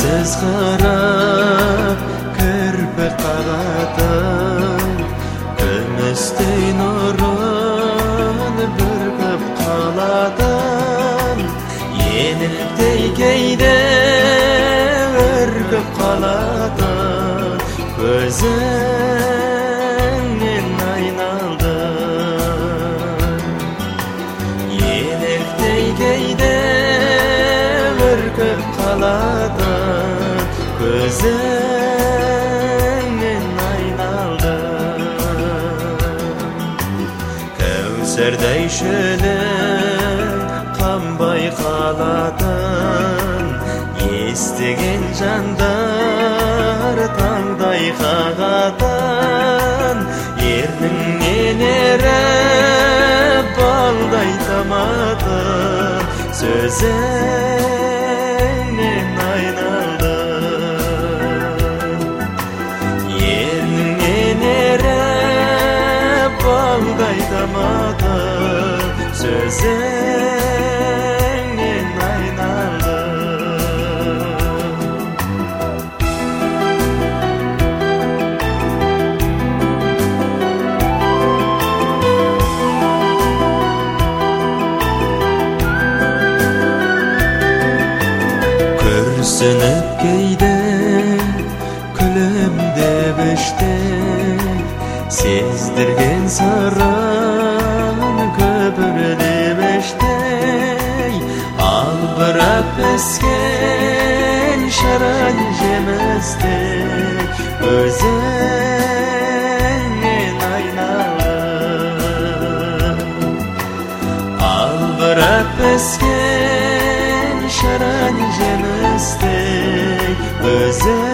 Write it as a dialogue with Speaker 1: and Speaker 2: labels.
Speaker 1: Көзсіз қарап кірпік қағатын, күмістей нұрын бүркіп қалатын, енілдей кейде үркіп қалатын, көзіңнен айналдым. Енілдей кейде үркіп қалатын, көзіңнен айналдым. Кәусәрдей шөлің қанбай қалатын, естіген жандар таңдай қағатын, ерніңнен еріп балдай таматын, сөзіңнен айналдым. Ерніңнен еріп балдай таматын, сөзіңнен айналдым. Күрсініп кейде күлімдеп іштек, сездірген сырын көпірлеп іштей, ал бірақ піскен шырын жемістек, өзіңнен айналдым. Ал бірақ піскен шырын жемістек, өзіңнен